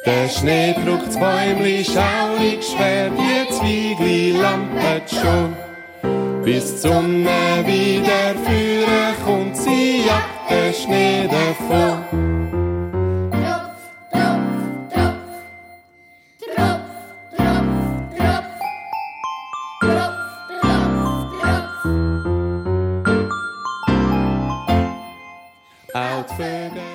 Der Schnee druckt das Bäumli schaurig schwer, die Zwiegli lampet schon. Bis die Sonne wieder führen kommt, sie jagt den Schnee davon. Tropf, Tropf, Tropf, Tropf, Tropf, Tropf, Tropf, Tropf, Tropf. Auch die Vögel